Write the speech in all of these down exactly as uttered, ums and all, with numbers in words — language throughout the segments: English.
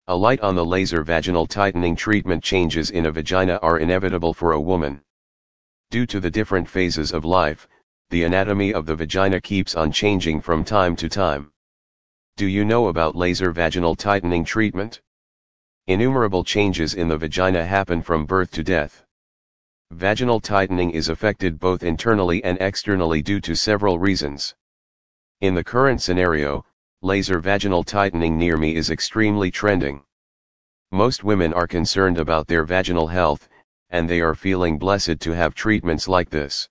A light on the laser vaginal tightening treatment. Changes in a vagina are inevitable for a woman. Due to the different phases of life, the anatomy of the vagina keeps on changing from time to time. Do you know about laser vaginal tightening treatment? Innumerable changes in the vagina happen from birth to death. Vaginal tightening is affected both internally and externally due to several reasons. In the current scenario, laser vaginal tightening near me is extremely trending. Most women are concerned about their vaginal health, and they are feeling blessed to have treatments like this.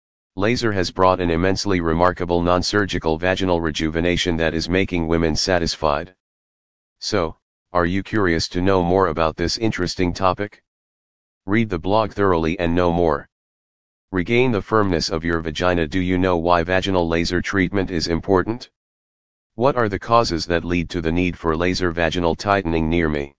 Laser has brought an immensely remarkable non-surgical vaginal rejuvenation that is making women satisfied. So, are you curious to know more about this interesting topic? Read the blog thoroughly and know more. Regain the firmness of your vagina. Do you know why vaginal laser treatment is important? What are the causes that lead to the need for laser vaginal tightening near me?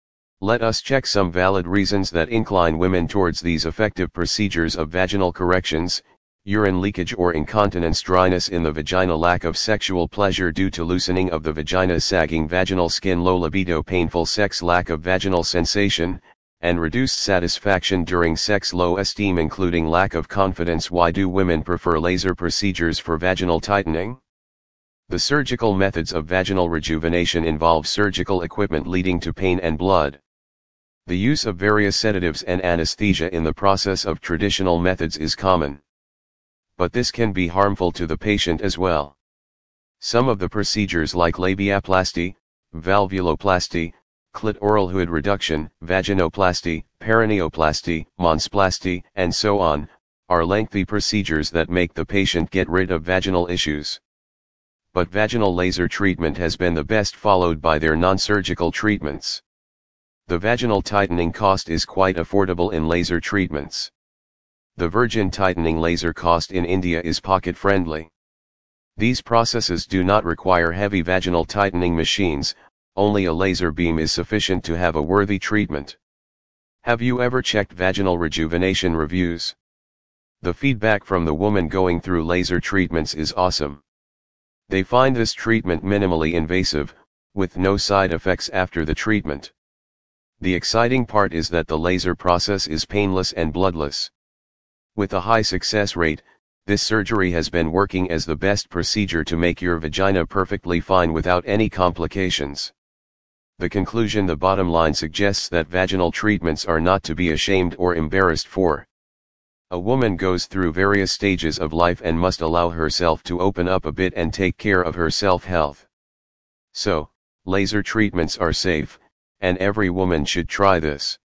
Let us check some valid reasons that incline women towards these effective procedures of vaginal corrections: urine leakage or incontinence, dryness in the vagina, lack of sexual pleasure due to loosening of the vagina, sagging vaginal skin, low libido, painful sex, lack of vaginal sensation, and reduced satisfaction during sex, low esteem, including lack of confidence. Why do women prefer laser procedures for vaginal tightening? The surgical methods of vaginal rejuvenation involve surgical equipment leading to pain and blood. The use of various sedatives and anesthesia in the process of traditional methods is common. But this can be harmful to the patient as well. Some of the procedures like labiaplasty, valvuloplasty, clitoral hood reduction, vaginoplasty, perineoplasty, monsplasty, and so on, are lengthy procedures that make the patient get rid of vaginal issues. But vaginal laser treatment has been the best, followed by their non-surgical treatments. The vaginal tightening cost is quite affordable in laser treatments. The virgin tightening laser cost in India is pocket-friendly. These processes do not require heavy vaginal tightening machines, only a laser beam is sufficient to have a worthy treatment. Have you ever checked vaginal rejuvenation reviews? The feedback from the woman going through laser treatments is awesome. They find this treatment minimally invasive, with no side effects after the treatment. The exciting part is that the laser process is painless and bloodless. With a high success rate, this surgery has been working as the best procedure to make your vagina perfectly fine without any complications. The conclusion: the bottom line suggests that vaginal treatments are not to be ashamed or embarrassed for. A woman goes through various stages of life and must allow herself to open up a bit and take care of her self-health. So, laser treatments are safe, and every woman should try this.